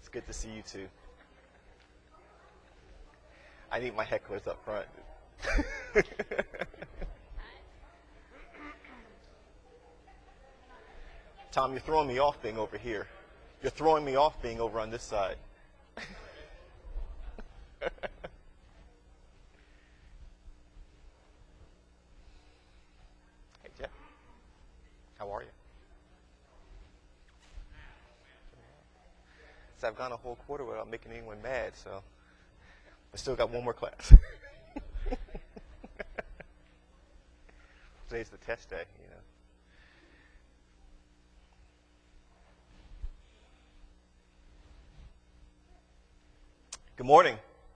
Good to see you too. I need my hecklers up front. Tom, you're throwing me off being over here. You're throwing me off being over on this side. Hey, Jeff. How are you? So I've gone a whole quarter without making anyone mad, so I still got one more class. Today's the test day, you know. Good morning.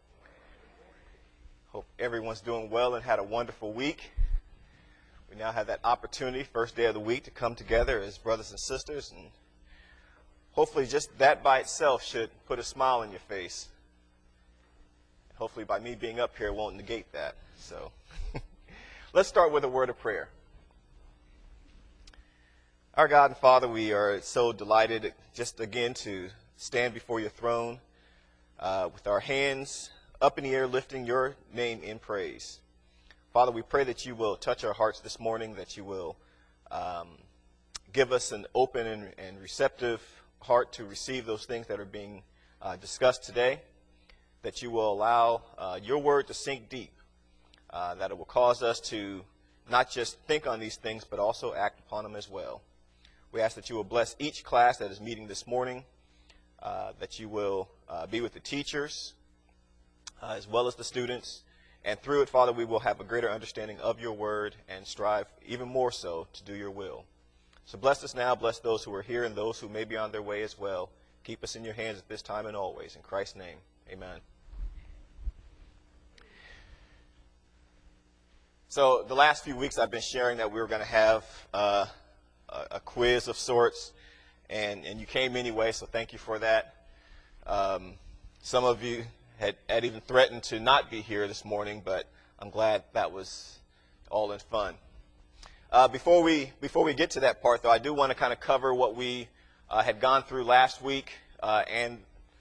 Hope everyone's doing well and had a wonderful week. We now have that opportunity, first day of the week, to come together as brothers and sisters, and hopefully just that by itself should put a smile on your face. Hopefully by me being up here won't negate that. So let's start with a word of prayer. Our God and Father, we are so delighted just again to stand before your throne with our hands up in the air, lifting your name in praise. Father, we pray that you will touch our hearts this morning, that you will give us an open and receptive heart to receive those things that are being discussed today, that you will allow your word to sink deep, that it will cause us to not just think on these things, but also act upon them as well. We ask that you will bless each class that is meeting this morning, that you will be with the teachers as well as the students, and through it, Father, we will have a greater understanding of your word and strive even more so to do your will. So bless us now, bless those who are here and those who may be on their way as well. Keep us in your hands at this time and always. In Christ's name, amen. So the last few weeks I've been sharing that we were going to have a quiz of sorts, and you came anyway, so thank you for that. Some of you had even threatened to not be here this morning, but I'm glad that was all in fun. Before we get to that part, though, I do want to kind of cover what we had gone through last week and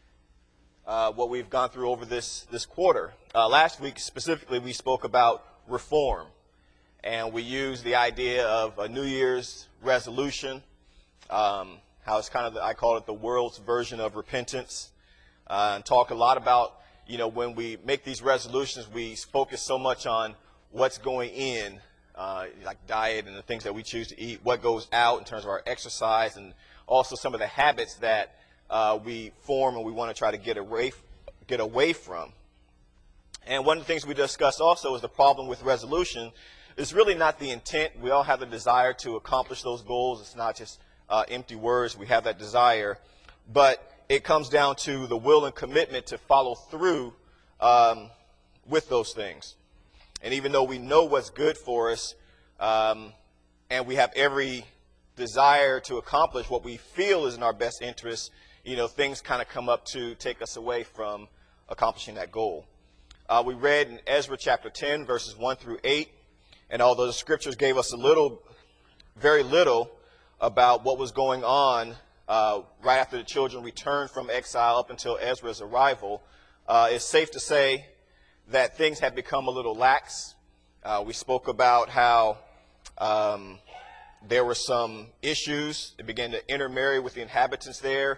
what we've gone through over this quarter. Last week, specifically, we spoke about reform, and we used the idea of a New Year's resolution, how it's kind of, I call it the world's version of repentance, and talk a lot about, you know, when we make these resolutions, we focus so much on what's going in, like diet and the things that we choose to eat, what goes out in terms of our exercise, and also some of the habits that we form and we want to try to get away from. And one of the things we discussed also is the problem with resolution is really not the intent. We all have the desire to accomplish those goals. It's not just empty words. We have that desire, but it comes down to the will and commitment to follow through with those things. And even though we know what's good for us, and we have every desire to accomplish what we feel is in our best interest, you know, things kind of come up to take us away from accomplishing that goal. We read in Ezra chapter 10, verses 1 through 8, and although the scriptures gave us very little about what was going on right after the children returned from exile up until Ezra's arrival, it's safe to say that things had become a little lax. We spoke about how there were some issues. They began to intermarry with the inhabitants there.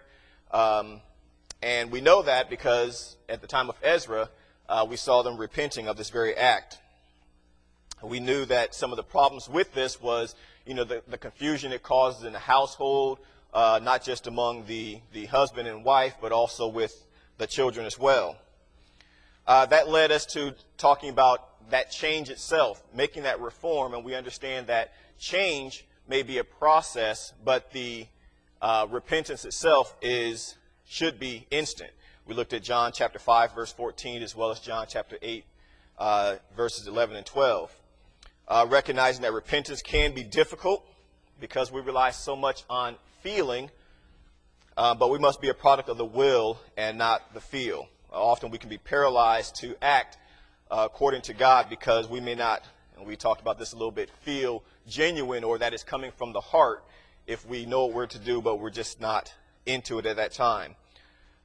And we know that because at the time of Ezra, we saw them repenting of this very act. We knew that some of the problems with this was, you know, the confusion it causes in the household, not just among the husband and wife, but also with the children as well. That led us to talking about that change itself, making that reform, and we understand that change may be a process, but the repentance itself should be instant. We looked at John chapter 5, verse 14, as well as John chapter 8, verses 11 and 12. Recognizing that repentance can be difficult because we rely so much on feeling, but we must be a product of the will and not the feel. Often we can be paralyzed to act according to God because we may not, and we talked about this a little bit, feel genuine or that it's coming from the heart if we know what we're to do, but we're just not into it at that time.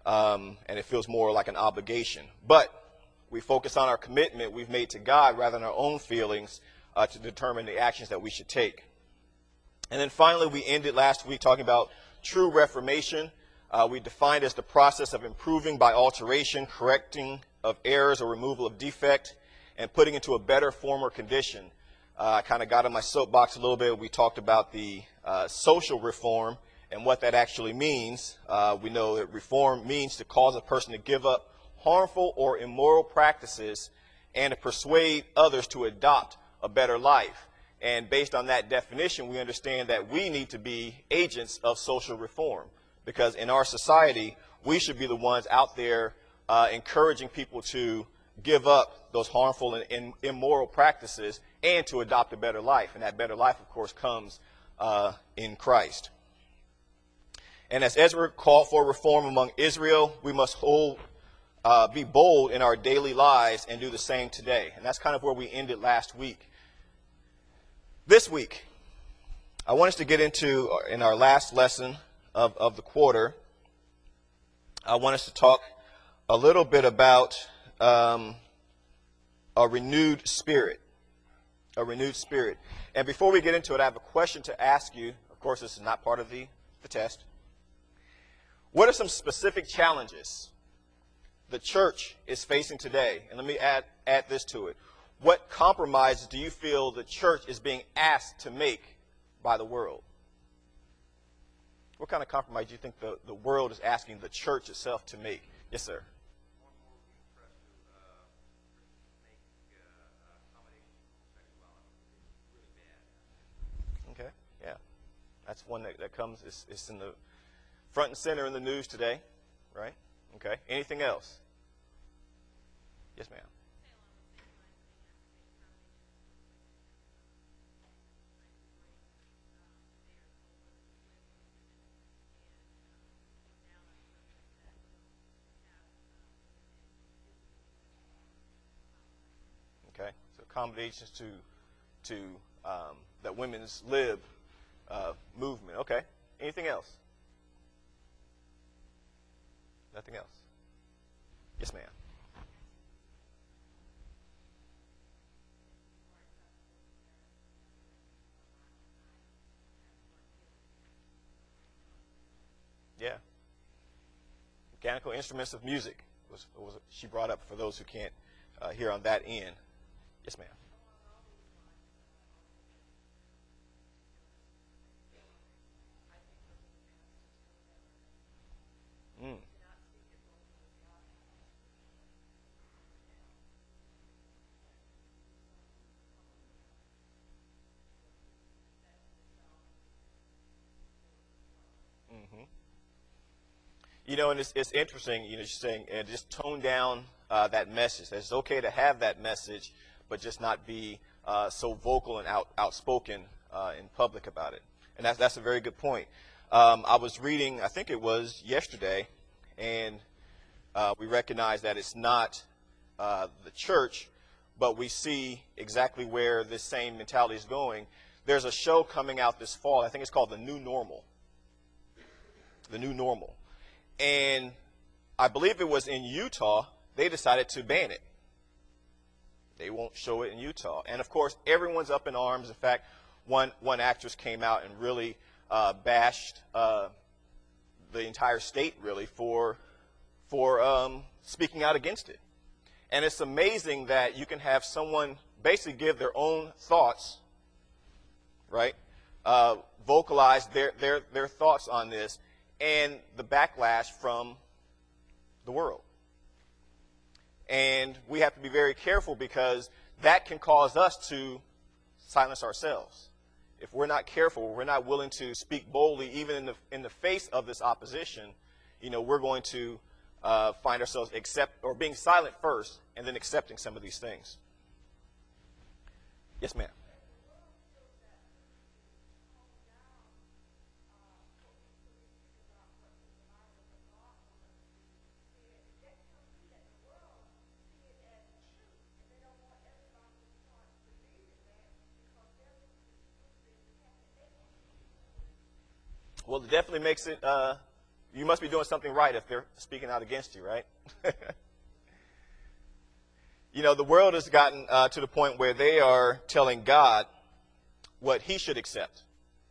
and it feels more like an obligation. But we focus on our commitment we've made to God rather than our own feelings to determine the actions that we should take. And then finally, we ended last week talking about true reformation. We defined as the process of improving by alteration, correcting of errors or removal of defect, and putting into a better form or condition. I kind of got on my soapbox a little bit. We talked about the social reform and what that actually means. We know that reform means to cause a person to give up harmful or immoral practices and to persuade others to adopt a better life. And based on that definition, we understand that we need to be agents of social reform, because in our society, we should be the ones out there encouraging people to give up those harmful and immoral practices and to adopt a better life. And that better life, of course, comes in Christ. And as Ezra called for reform among Israel, we must be bold in our daily lives and do the same today. And that's kind of where we ended last week. This week, I want us to get into, in our last lesson of the quarter, I want us to talk a little bit about a renewed spirit. A renewed spirit. And before we get into it, I have a question to ask you. Of course, this is not part of the test. What are some specific challenges the church is facing today? And let me add this to it. What compromises do you feel the church is being asked to make by the world? What kind of compromise do you think the world is asking the church itself to make? Yes, sir. Okay, yeah. That's one that comes, it's in the front and center in the news today, right? Okay. Anything else? Yes, ma'am. Okay, so accommodations to that women's lib movement. Okay, anything else? Nothing else? Yes, ma'am. Yeah. Mechanical instruments of music was she brought up for those who can't hear on that end. Yes, ma'am. Mm. Mm-hmm. You know, and it's interesting, you know, you're saying, and just tone down that message. That it's okay to have that message, but just not be so vocal and outspoken in public about it. And that's a very good point. I was reading, I think it was yesterday, and we recognize that it's not the church, but we see exactly where this same mentality is going. There's a show coming out this fall. I think it's called The New Normal. The New Normal. And I believe it was in Utah, they decided to ban it. They won't show it in Utah. And of course, everyone's up in arms. In fact, one actress came out and really bashed the entire state, really, for speaking out against it. And it's amazing that you can have someone basically give their own thoughts, right? Vocalize their thoughts on this, and the backlash from the world. And we have to be very careful, because that can cause us to silence ourselves. If we're not careful, we're not willing to speak boldly, even in the face of this opposition, you know, we're going to find ourselves being silent first, and then accepting some of these things. Yes, ma'am. Well, it definitely makes it You must be doing something right if they're speaking out against you, right? You know, the world has gotten to the point where they are telling God what he should accept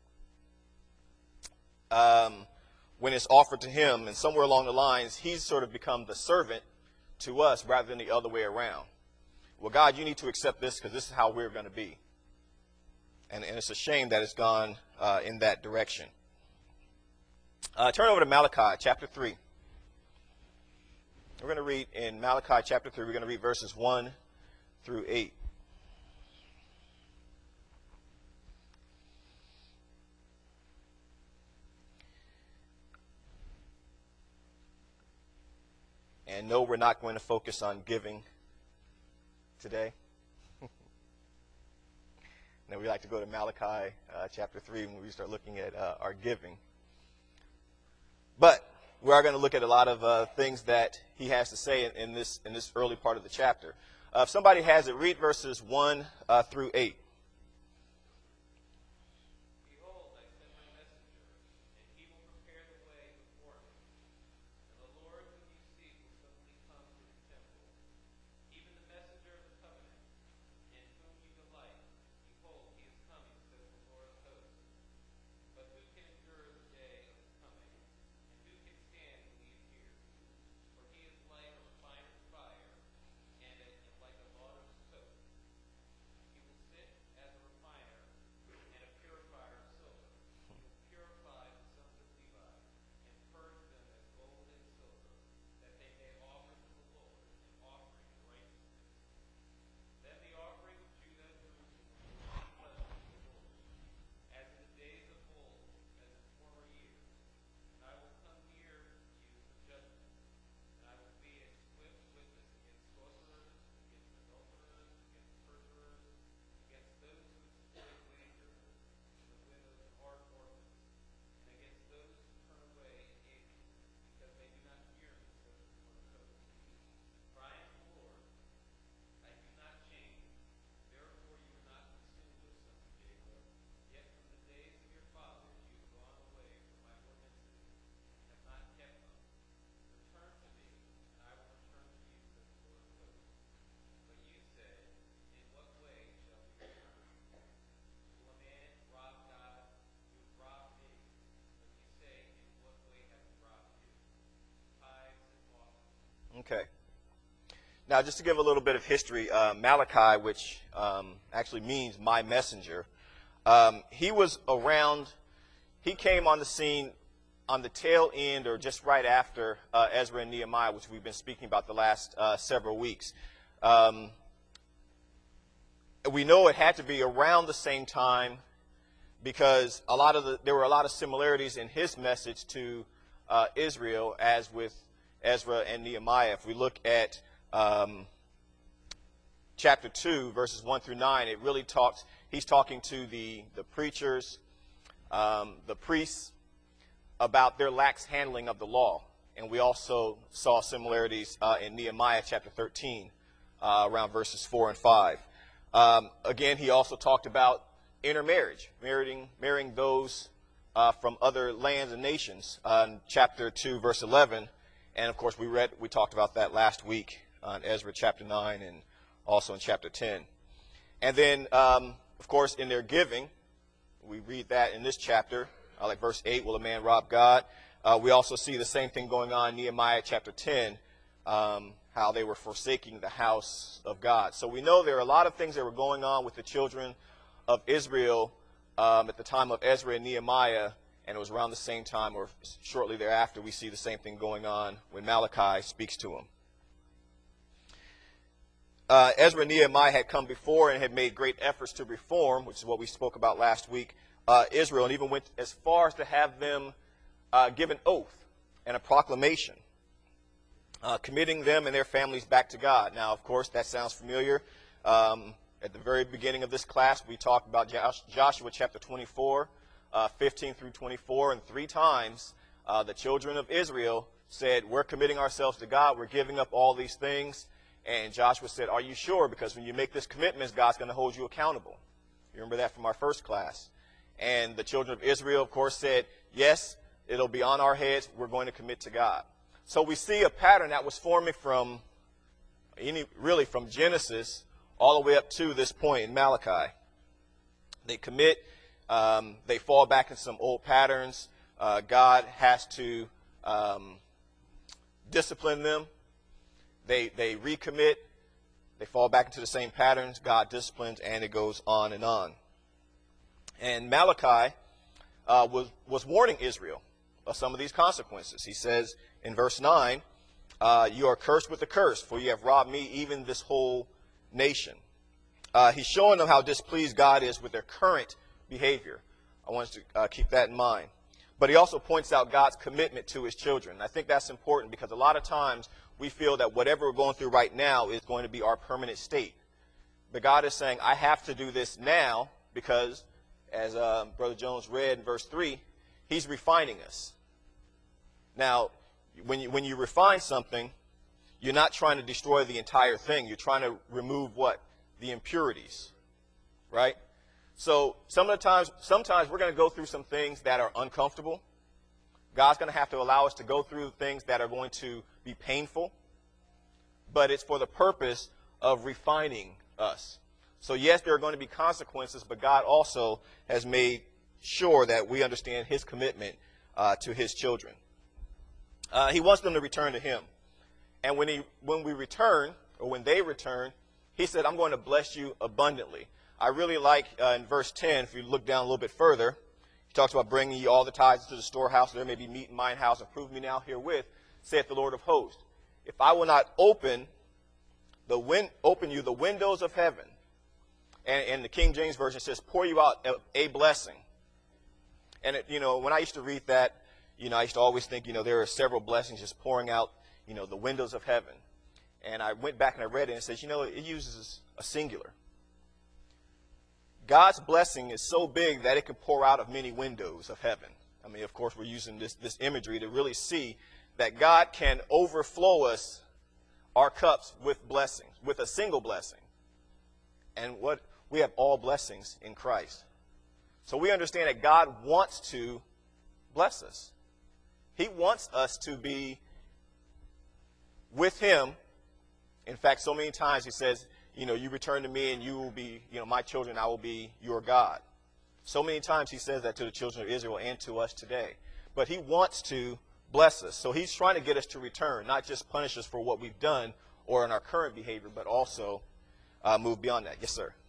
when it's offered to him. And somewhere along the lines, he's sort of become the servant to us rather than the other way around. Well, God, you need to accept this because this is how we're going to be. And it's a shame that it's gone in that direction. Turn over to Malachi chapter 3. We're going to read in Malachi chapter 3, we're going to read verses 1 through 8. And no, we're not going to focus on giving today. Now, we like to go to Malachi chapter 3 when we start looking at our giving. But we are going to look at a lot of things that he has to say in this early part of the chapter. If somebody has it, read verses 1 through 8. Okay. Now, just to give a little bit of history, Malachi, which actually means my messenger, he was around, he came on the scene on the tail end or just right after Ezra and Nehemiah, which we've been speaking about the last several weeks. We know it had to be around the same time because there were a lot of similarities in his message to Israel as with Ezra and Nehemiah. If we look at chapter 2, verses 1 through 9, it really he's talking to the preachers, the priests, about their lax handling of the law. And we also saw similarities in Nehemiah chapter 13, around verses 4 and 5. Again, he also talked about intermarriage, marrying those from other lands and nations, chapter 2, verse 11. And, of course, we talked about that last week on Ezra chapter 9 and also in chapter 10. And then, of course, in their giving, we read that in this chapter, like verse 8, will a man rob God? We also see the same thing going on in Nehemiah chapter 10, how they were forsaking the house of God. So we know there are a lot of things that were going on with the children of Israel at the time of Ezra and Nehemiah. And it was around the same time or shortly thereafter we see the same thing going on when Malachi speaks to him. Ezra and Nehemiah had come before and had made great efforts to reform, which is what we spoke about last week, Israel, and even went as far as to have them give an oath and a proclamation, committing them and their families back to God. Now, of course, that sounds familiar. At the very beginning of this class, we talked about Joshua chapter 24. 15 through 24, and 3 times the children of Israel said, we're committing ourselves to God, we're giving up all these things. And Joshua said, are you sure? Because when you make this commitment, God's going to hold you accountable. You remember that from our first class. And the children of Israel, of course, said, yes, It'll be on our heads. We're going to commit to God. So we see a pattern that was forming from from Genesis all the way up to this point in Malachi. They commit. They fall back in some old patterns. God has to discipline them. They recommit. They fall back into the same patterns. God disciplines, and it goes on and on. And Malachi was warning Israel of some of these consequences. He says in verse 9, you are cursed with a curse, for you have robbed me, even this whole nation. He's showing them how displeased God is with their current behavior. I want us to keep that in mind. But he also points out God's commitment to his children. I think that's important because a lot of times we feel that whatever we're going through right now is going to be our permanent state. But God is saying, I have to do this now because, as Brother Jones read in verse 3, he's refining us. Now, when you refine something, you're not trying to destroy the entire thing. You're trying to remove what? The impurities, right? So sometimes we're going to go through some things that are uncomfortable. God's going to have to allow us to go through things that are going to be painful, but it's for the purpose of refining us. So yes, there are going to be consequences, but God also has made sure that we understand his commitment to his children. He wants them to return to him. And when we return, or when they return, he said, I'm going to bless you abundantly. I really like in verse 10, if you look down a little bit further, he talks about bringing you all the tithes to the storehouse. There may be meat in mine house. Approve me now herewith, saith the Lord of hosts. If I will not open you the windows of heaven, and the King James Version says, pour you out a blessing. And when I used to read that, I used to always think, there are several blessings just pouring out, the windows of heaven. And I went back and I read it and it says, it uses a singular. God's blessing is so big that it can pour out of many windows of heaven. I mean, of course, we're using this imagery to really see that God can overflow us, our cups, with blessings, with a single blessing. And we have all blessings in Christ. So we understand that God wants to bless us. He wants us to be with him. In fact, so many times he says, you return to me and you will be, my children, I will be your God. So many times he says that to the children of Israel and to us today. But he wants to bless us. So he's trying to get us to return, not just punish us for what we've done or in our current behavior, but also move beyond that. Yes, sir.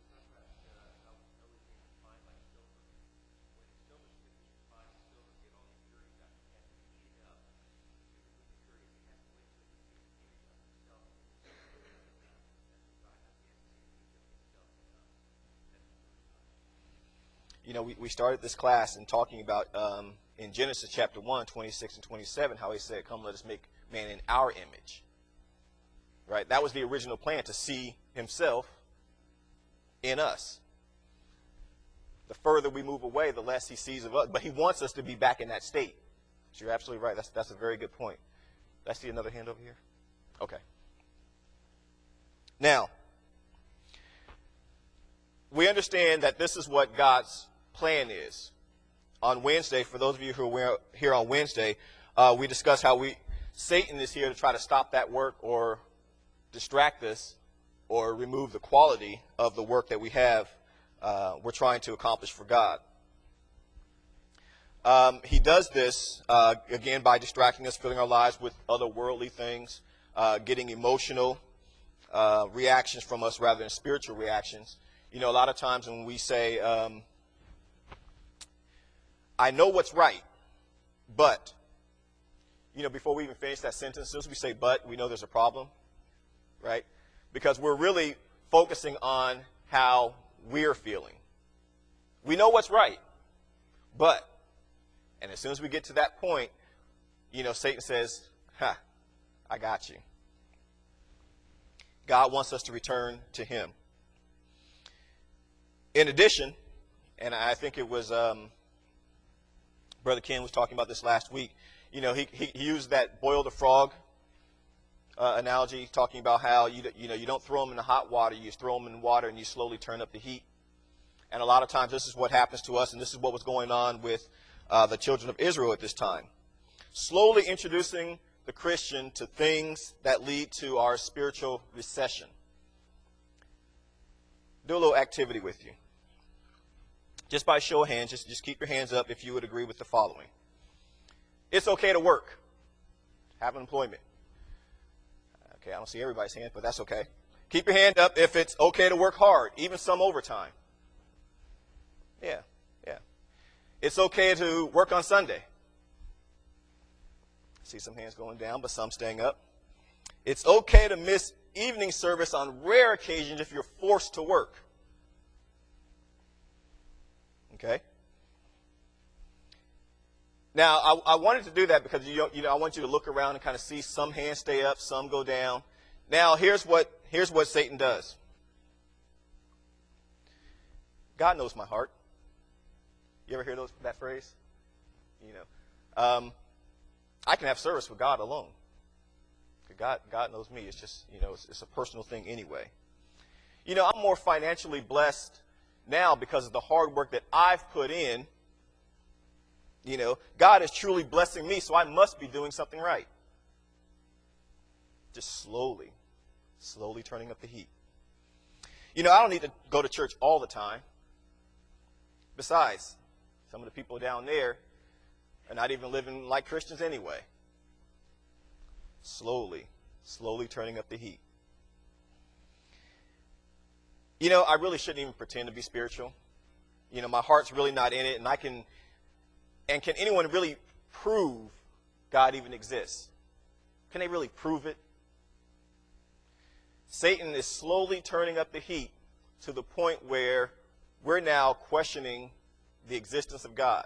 We started this class in talking about in Genesis chapter 1, 26 and 27, how he said, come, let us make man in our image. Right? That was the original plan, to see himself in us. The further we move away, the less he sees of us. But he wants us to be back in that state. So you're absolutely right. That's a very good point. Did I see another hand over here? Okay. Now, we understand that this is what God's plan is. On Wednesday, for those of you who were here on Wednesday, we discussed how Satan is here to try to stop that work or distract us or remove the quality of the work that we're trying to accomplish for God. He does this, again, by distracting us, filling our lives with other worldly things, getting emotional reactions from us rather than spiritual reactions. A lot of times when we say, I know what's right, but, before we even finish that sentence, as soon as we say but, we know there's a problem, right? Because we're really focusing on how we're feeling. We know what's right, but, and as soon as we get to that point, Satan says, I got you. God wants us to return to him. In addition, and I think it was Brother Ken was talking about this last week, he used that boil the frog analogy, talking about how you don't throw them in the hot water, you just throw them in water and you slowly turn up the heat. And a lot of times this is what happens to us, and this is what was going on with the children of Israel at this time. Slowly introducing the Christian to things that lead to our spiritual recession. Do a little activity with you. Just by show of hands, just keep your hands up if you would agree with the following. It's okay to work. Have employment. Okay, I don't see everybody's hand, but that's okay. Keep your hand up if it's okay to work hard, even some overtime. Yeah. It's okay to work on Sunday. I see some hands going down, but some staying up. It's okay to miss evening service on rare occasions if you're forced to work. Okay? Now, I wanted to do that because I want you to look around and kind of see some hands stay up, some go down. Now, here's what Satan does. God knows my heart. You ever hear that phrase? I can have service with God alone. God knows me. It's just, it's a personal thing anyway. I'm more financially blessed now because of the hard work that I've put in. God is truly blessing me, so I must be doing something right. Just slowly turning up the heat. I don't need to go to church all the time. Besides, some of the people down there are not even living like Christians anyway. Slowly turning up the heat. I really shouldn't even pretend to be spiritual. My heart's really not in it, and can anyone really prove God even exists? Can they really prove it? Satan is slowly turning up the heat to the point where we're now questioning the existence of God.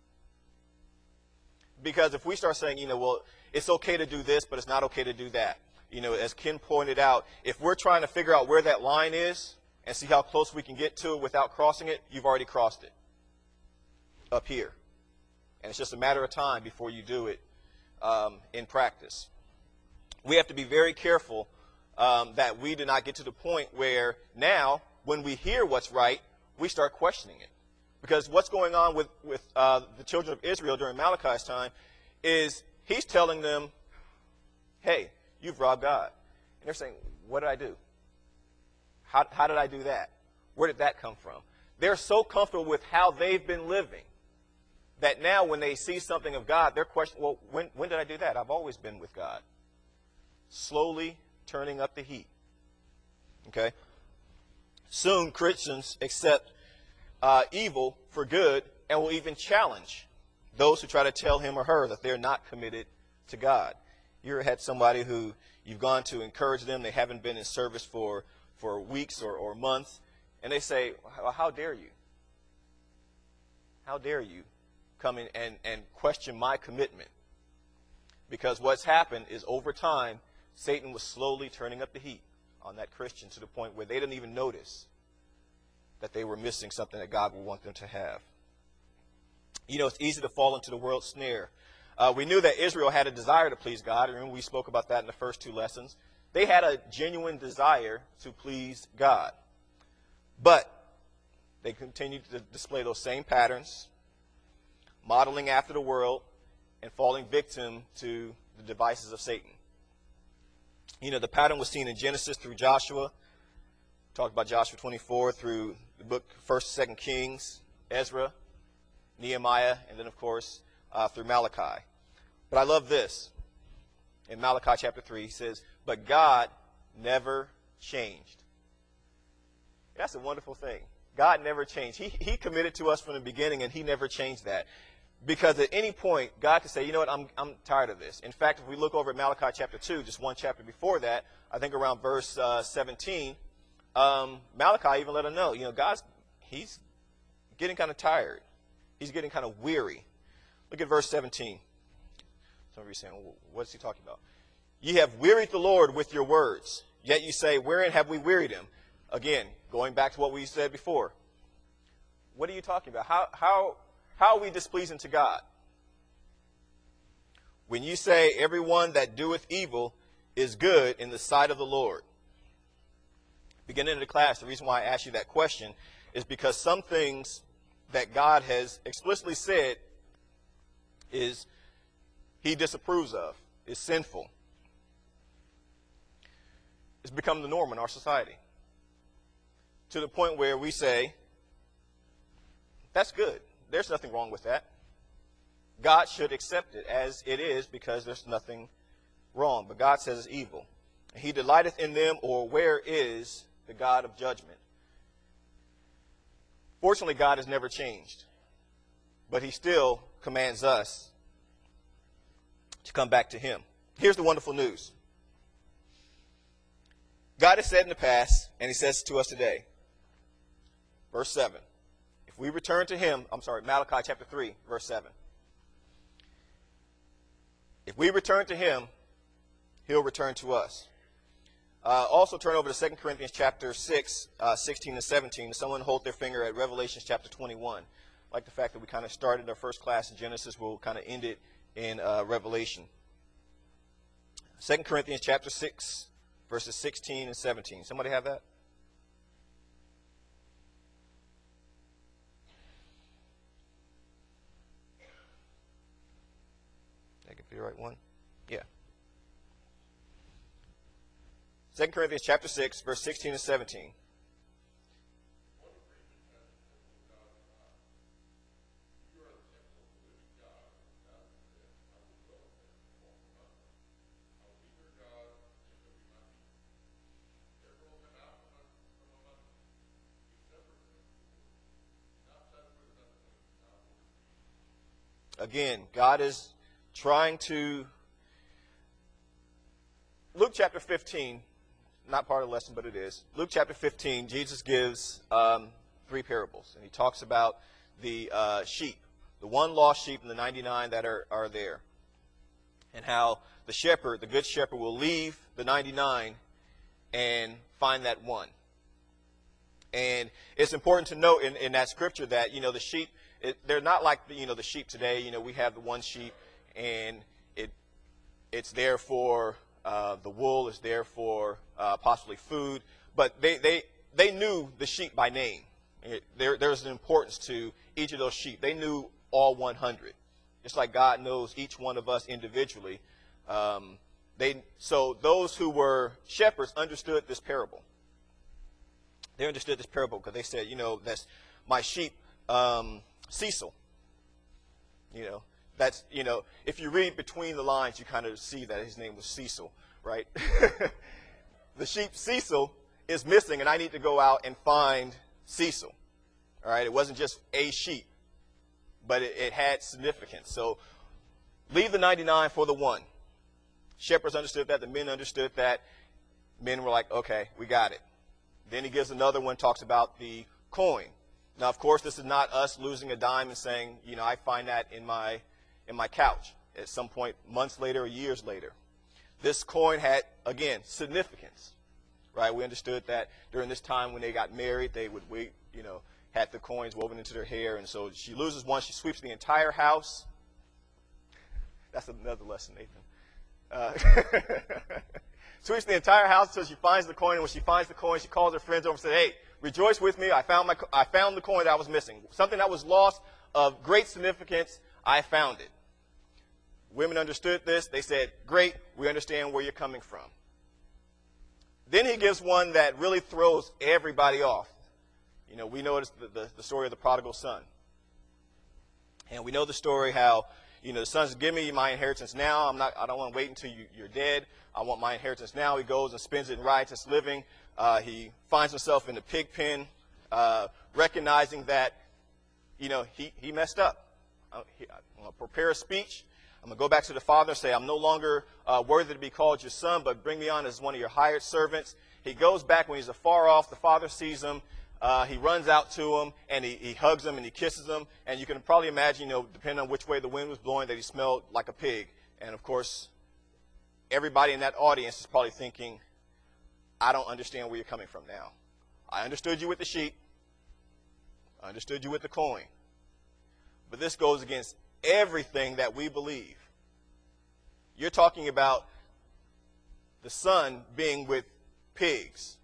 Because if we start saying, well, it's okay to do this, but it's not okay to do that. As Ken pointed out, if we're trying to figure out where that line is and see how close we can get to it without crossing it, you've already crossed it up here. And it's just a matter of time before you do it in practice. We have to be very careful that we do not get to the point where now, when we hear what's right, we start questioning it. Because what's going on with the children of Israel during Malachi's time is he's telling them, hey, you've robbed God. And they're saying, what did I do? How did I do that? Where did that come from? They're so comfortable with how they've been living that now when they see something of God, they're questioning, well, when did I do that? I've always been with God. Slowly turning up the heat. Okay? Soon Christians accept evil for good and will even challenge those who try to tell him or her that they're not committed to God. You ever had somebody who you've gone to encourage them, they haven't been in service for weeks or months, and they say, well, how dare you? How dare you come in and question my commitment? Because what's happened is over time, Satan was slowly turning up the heat on that Christian to the point where they didn't even notice that they were missing something that God would want them to have. It's easy to fall into the world's snare. We knew that Israel had a desire to please God. Remember, we spoke about that in the first two lessons. They had a genuine desire to please God. But they continued to display those same patterns, modeling after the world, and falling victim to the devices of Satan. The pattern was seen in Genesis through Joshua. Talked about Joshua 24 through the book 1st, 2nd Kings, Ezra, Nehemiah, and then, of course, through Malachi. But I love this. In Malachi chapter 3, he says, but God never changed. That's a wonderful thing. God never changed. He committed to us from the beginning, and he never changed that. Because at any point, God could say, you know what, I'm tired of this. In fact, if we look over at Malachi chapter 2, just one chapter before that, I think around verse 17, Malachi even let him know, he's getting kind of tired. He's getting kind of weary. Look at verse 17. Some of you are saying, well, what is he talking about? Ye have wearied the Lord with your words. Yet you say, wherein have we wearied him? Again, going back to what we said before. What are you talking about? How are we displeasing to God? When you say everyone that doeth evil is good in the sight of the Lord. Beginning of the class, the reason why I asked you that question is because some things that God has explicitly said is he disapproves of, is sinful. It's become the norm in our society, to the point where we say, that's good. There's nothing wrong with that. God should accept it as it is because there's nothing wrong. But God says it's evil. He delighteth in them, or where is the God of judgment? Fortunately, God has never changed. But he still commands us to come back to him. Here's the wonderful news. God has said in the past, and he says to us today, verse 7. If we return to him, Malachi chapter 3, verse 7. If we return to him, he'll return to us. Also turn over to 2 Corinthians chapter 6, 16 and 17. Someone hold their finger at Revelation chapter 21. I like the fact that we kind of started our first class in Genesis. We'll kind of end it in Revelation. 2 Corinthians chapter 6, verses 16 and 17. Somebody have that? The right one? Yeah. 2 Corinthians chapter 6, verse 16 and 17. Again, God is trying to, Luke chapter 15, not part of the lesson, but it is. Luke chapter 15, Jesus gives 3 parables. And he talks about the sheep, the one lost sheep and the 99 that are there. And how the shepherd, the good shepherd, will leave the 99 and find that one. And it's important to note in that scripture that, the sheep, they're not like the sheep today. We have the one sheep, and it's there for the wool, it's there for possibly food. But they knew the sheep by name. There's an importance to each of those sheep. They knew all 100. Just like God knows each one of us individually. So those who were shepherds understood this parable. They understood this parable because they said, that's my sheep, Cecil. That's, if you read between the lines, you kind of see that his name was Cecil, right? The sheep Cecil is missing, and I need to go out and find Cecil. All right, it wasn't just a sheep, but it had significance. So leave the 99 for the one. Shepherds understood that. The men understood that. Men were like, okay, we got it. Then he gives another one, talks about the coin. Now, of course, this is not us losing a dime and saying, I find that in my couch at some point, months later or years later. This coin had, again, significance, right? We understood that during this time when they got married, they would wait, had the coins woven into their hair. And so she loses one. She sweeps the entire house. That's another lesson, Nathan. Sweeps the entire house until she finds the coin. And when she finds the coin, she calls her friends over and says, hey, rejoice with me. I found the coin that I was missing. Something that was lost of great significance. I found it. Women understood this. They said, great, we understand where you're coming from. Then he gives one that really throws everybody off. We know the story of the prodigal son. And we know the story how, the son says, give me my inheritance now. I don't want to wait until you're dead. I want my inheritance now. He goes and spends it in riotous living. He finds himself in the pig pen, recognizing that, he messed up. I'm going to prepare a speech. I'm going to go back to the father and say, I'm no longer worthy to be called your son, but bring me on as one of your hired servants. He goes back when he's afar off. The father sees him. He runs out to him, and he hugs him, and he kisses him. And you can probably imagine, depending on which way the wind was blowing, that he smelled like a pig. And, of course, everybody in that audience is probably thinking, I don't understand where you're coming from now. I understood you with the sheep. I understood you with the coin. But this goes against everything that we believe. You're talking about the son being with pigs,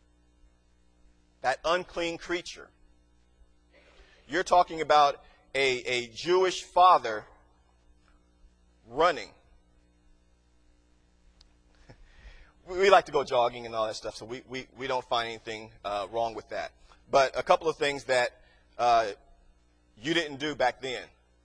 that unclean creature. You're talking about a Jewish father running. We like to go jogging and all that stuff, so we don't find anything wrong with that. But a couple of things that you didn't do back then.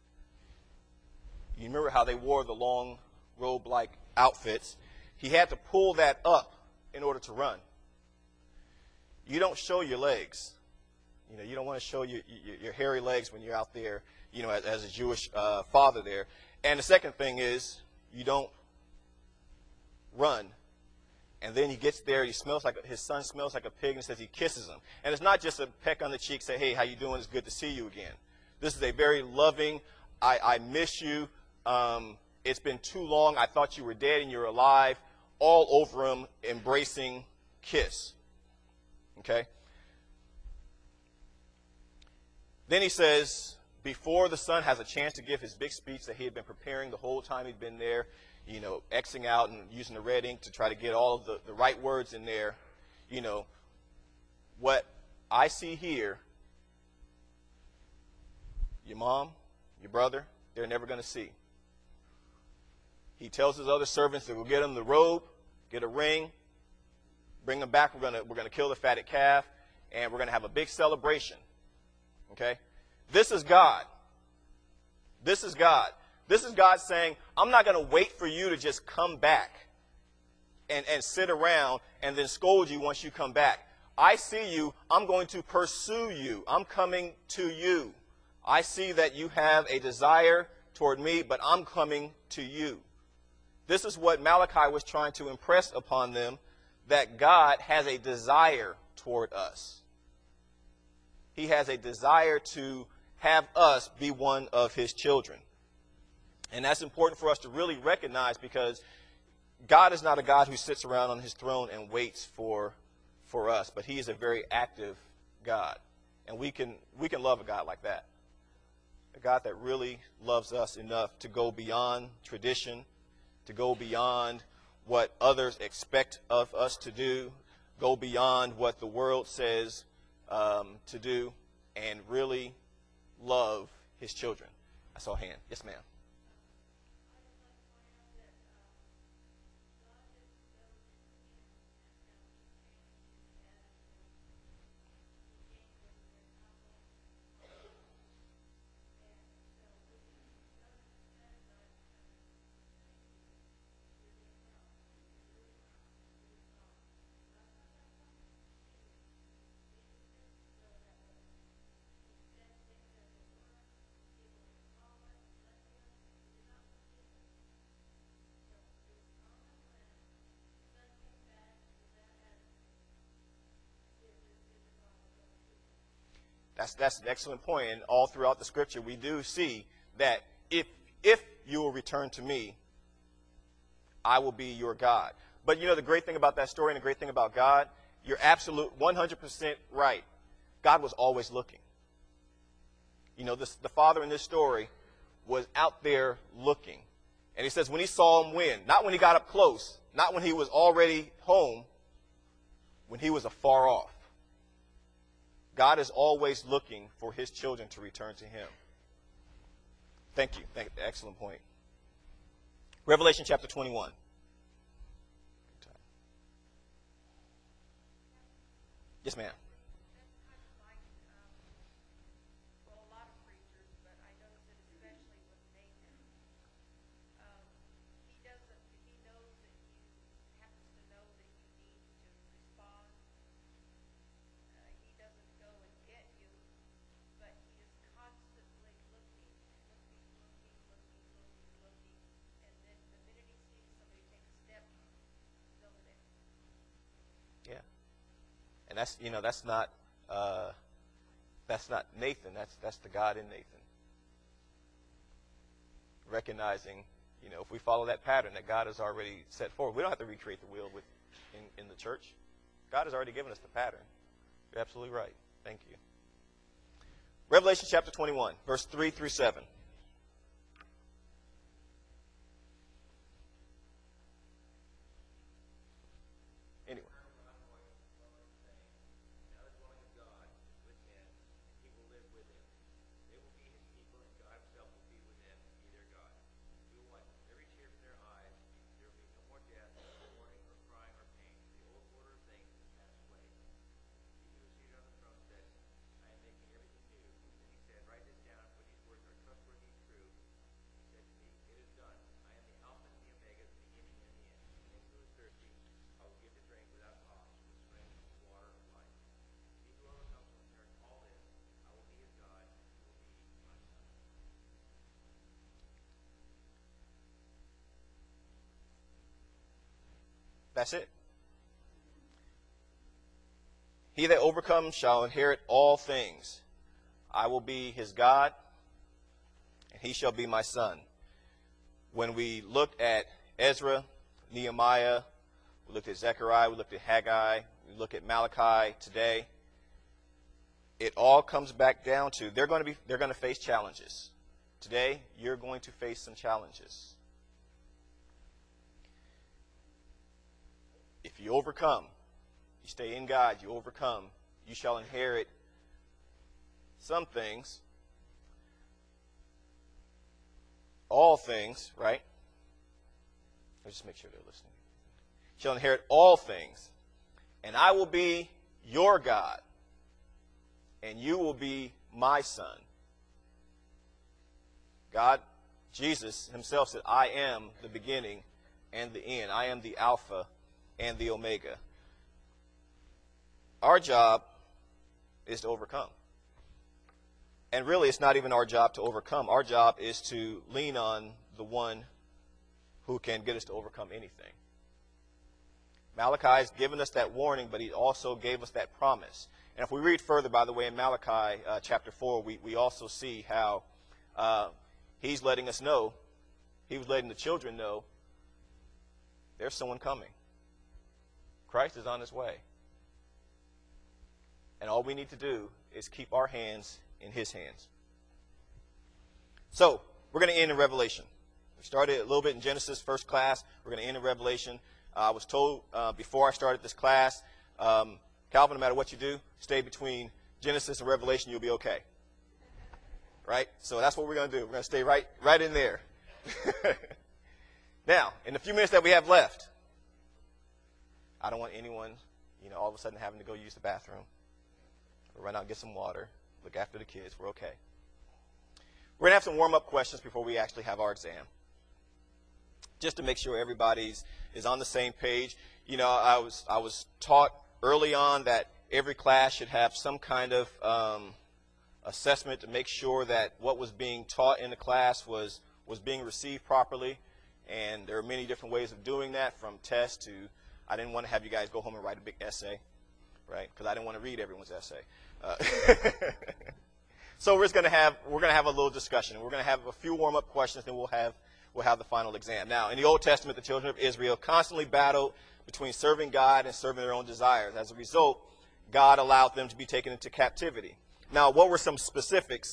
You remember how they wore the long robe-like outfits. He had to pull that up in order to run. You don't show your legs. You know, you don't want to show your hairy legs when you're out there, you know, as a Jewish father there. And the second thing is you don't run. And then he gets there, his son smells like a pig, and says he kisses him. And it's not just a peck on the cheek, say, hey, how you doing? It's good to see you again. This is a very loving, I miss you. It's been too long. I thought you were dead and you're alive. All over him, embracing kiss. Okay? Then he says, before the son has a chance to give his big speech that he had been preparing the whole time he'd been there, you know, Xing out and using the red ink to try to get all of the right words in there, you know, what I see here, your mom, your brother, they're never going to see. He tells his other servants to go get him the robe, get a ring, bring him back. We're going to kill the fatted calf, and we're going to have a big celebration. Okay? This is God. This is God. This is God saying, I'm not going to wait for you to just come back and sit around and then scold you once you come back. I see you. I'm going to pursue you. I'm coming to you. I see that you have a desire toward me, but I'm coming to you. This is what Malachi was trying to impress upon them, that God has a desire toward us. He has a desire to have us be one of his children. And that's important for us to really recognize, because God is not a God who sits around on his throne and waits for us, but he is a very active God. And we can love a God like that. A God that really loves us enough to go beyond tradition, to go beyond what others expect of us to do, go beyond what the world says to do, and really love his children. I saw a hand. Yes, ma'am. That's an excellent point. And all throughout the scripture, we do see that if you will return to me, I will be your God. But you know the great thing about that story and the great thing about God, you're absolute 100% right. God was always looking. You know, the father in this story was out there looking. And he says when he saw him win, not when he got up close, not when he was already home, when he was afar off. God is always looking for his children to return to him. Thank you. Excellent point. Revelation chapter 21. Yes, ma'am. Yeah. And that's not Nathan. That's the God in Nathan. Recognizing, if we follow that pattern that God has already set forward, we don't have to recreate the wheel in the church. God has already given us the pattern. You're absolutely right. Thank you. Revelation chapter 21, verse 3 through 7. Anyway. That's it. He that overcomes shall inherit all things. I will be his God, and he shall be my son. When we looked at Ezra, Nehemiah, we looked at Zechariah, we looked at Haggai, we look at Malachi today, it all comes back down to they're going to face challenges. Today, you're going to face some challenges. If you overcome, you stay in God, you overcome, you shall inherit some things, all things, right? Let's just make sure they're listening. Shall inherit all things, and I will be your God, and you will be my son. God, Jesus himself said, I am the beginning and the end. I am the Alpha and the Omega. Our job is to overcome. And really, it's not even our job to overcome. Our job is to lean on the one who can get us to overcome anything. Malachi has given us that warning, but he also gave us that promise. And if we read further, by the way, in Malachi chapter 4, we also see how he's letting us know, he was letting the children know, there's someone coming. Christ is on his way. And all we need to do is keep our hands in his hands. So, we're going to end in Revelation. We started a little bit in Genesis, first class. We're going to end in Revelation. I was told before I started this class, Calvin, no matter what you do, stay between Genesis and Revelation, you'll be okay. Right? So that's what we're going to do. We're going to stay right in there. Now, in the few minutes that we have left, I don't want anyone, all of a sudden having to go use the bathroom. We'll run out and get some water. Look after the kids. We're okay. We're going to have some warm-up questions before we actually have our exam, just to make sure everybody is on the same page. I was taught early on that every class should have some kind of assessment to make sure that what was being taught in the class was being received properly. And there are many different ways of doing that, from tests to, I didn't want to have you guys go home and write a big essay, right? Because I didn't want to read everyone's essay. So we're going to have a little discussion. We're going to have a few warm-up questions, then we'll have the final exam. Now, in the Old Testament, the children of Israel constantly battled between serving God and serving their own desires. As a result, God allowed them to be taken into captivity. Now, what were some specific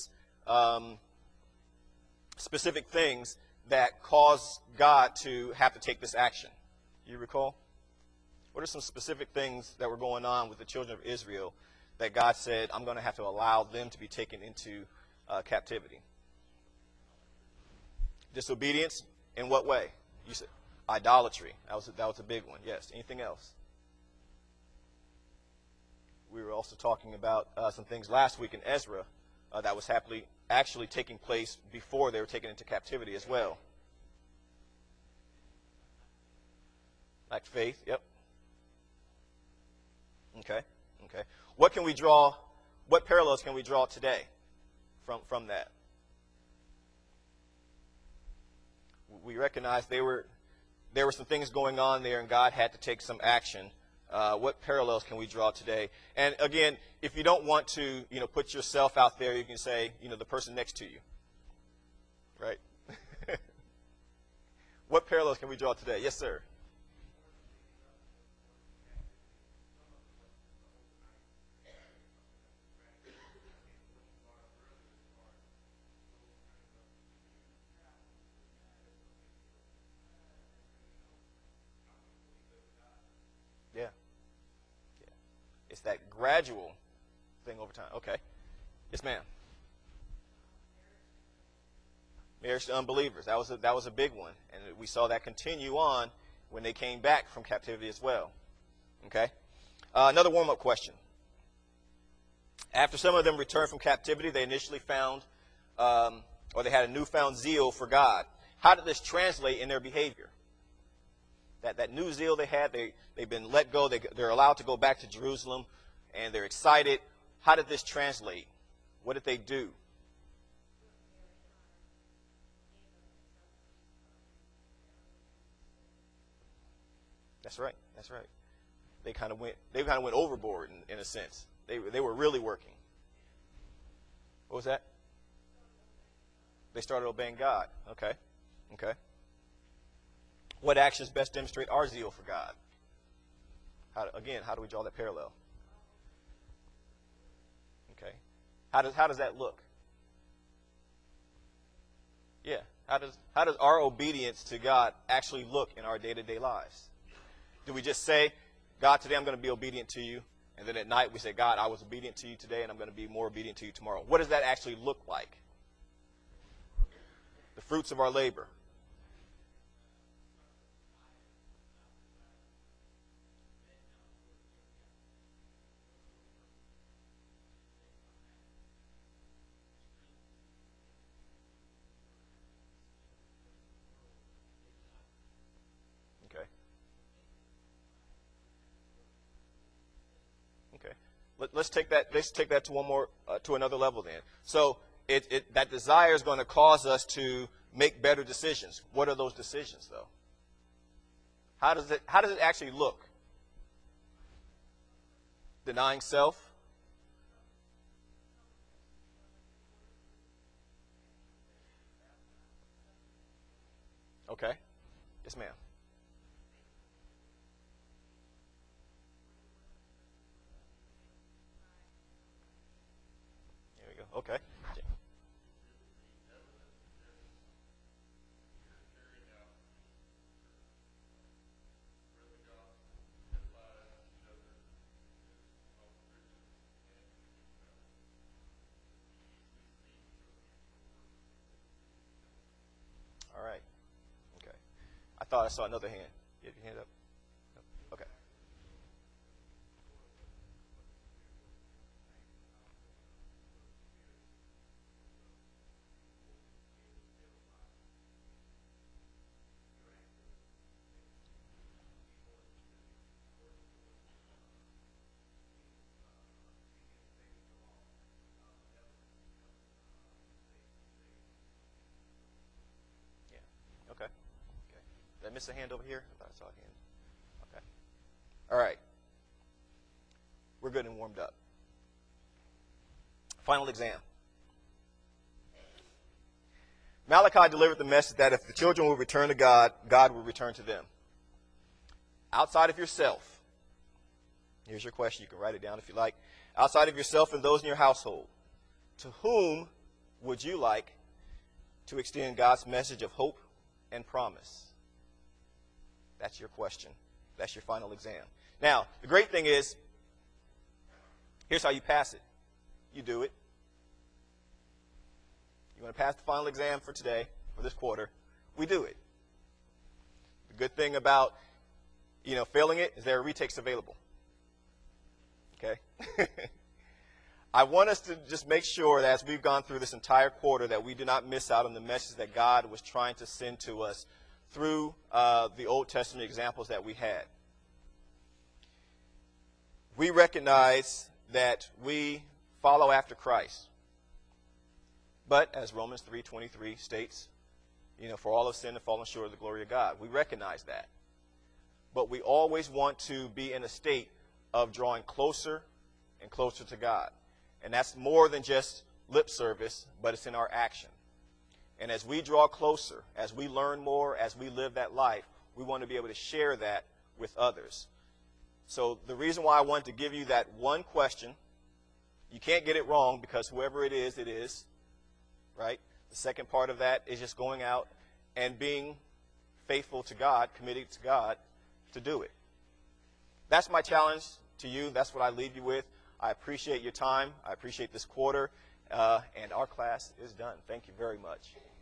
things that caused God to have to take this action? You recall? What are some specific things that were going on with the children of Israel that God said, I'm going to have to allow them to be taken into captivity? Disobedience, in what way? You said idolatry. That was a big one. Yes. Anything else? We were also talking about some things last week in Ezra that was actually taking place before they were taken into captivity as well. Like faith. Yep. Okay. What parallels can we draw today from that? We recognize there were some things going on there, and God had to take some action. What parallels can we draw today? And again, if you don't want to, put yourself out there, you can say, the person next to you, right? What parallels can we draw today? Yes, sir. Yeah. It's that gradual thing over time. Okay. Yes, ma'am. Marriage to unbelievers. That was a big one, and we saw that continue on when they came back from captivity as well. Okay. Another warm-up question. After some of them returned from captivity, they initially found, or they had a newfound zeal for God. How did this translate in their behavior? That new zeal they had, they've been let go. They're allowed to go back to Jerusalem, and they're excited. How did this translate? What did they do? That's right. That's right. They kind of went overboard in a sense. They were really working. What was that? They started obeying God. Okay. Okay. What actions best demonstrate our zeal for God? How do we draw that parallel? Okay. How does that look? Yeah. How does our obedience to God actually look in our day-to-day lives? Do we just say, God, today I'm going to be obedient to you, and then at night we say, God, I was obedient to you today, and I'm going to be more obedient to you tomorrow? What does that actually look like? The fruits of our labor. Okay. Okay. Let's take that to another level then. So that desire is going to cause us to make better decisions. What are those decisions, though? How does it actually look? Denying self. Okay. Yes, ma'am. There we go. Okay. All right. Okay. I thought I saw another hand. You have your hand up? Okay. Yeah. Okay. Okay. Did I miss a hand over here? I thought I saw a hand. Okay. All right. We're good and warmed up. Final exam. Malachi delivered the message that if the children will return to God, God will return to them. Outside of yourself, here's your question. You can write it down if you like. Outside of yourself and those in your household, to whom would you like to extend God's message of hope and promise? That's your question. That's your final exam. Now, the great thing is, here's how you pass it. You do it. You want to pass the final exam for today, for this quarter, we do it. The good thing about, failing it is there are retakes available. Okay? I want us to just make sure that as we've gone through this entire quarter that we do not miss out on the message that God was trying to send to us through the Old Testament examples that we had. We recognize that we follow after Christ. But as Romans 3:23 states, for all have sinned and fallen short of the glory of God. We recognize that. But we always want to be in a state of drawing closer and closer to God. And that's more than just lip service, but it's in our action. And as we draw closer, as we learn more, as we live that life, we want to be able to share that with others. So the reason why I wanted to give you that one question, you can't get it wrong because whoever it is, right? The second part of that is just going out and being faithful to God, committed to God to do it. That's my challenge to you. That's what I leave you with. I appreciate your time. I appreciate this quarter. And our class is done. Thank you very much.